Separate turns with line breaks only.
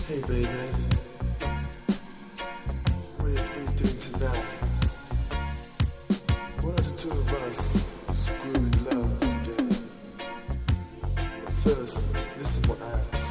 Hey baby, what are you doing tonight? What are the two of us screwing love together? But first, listen what I have to say.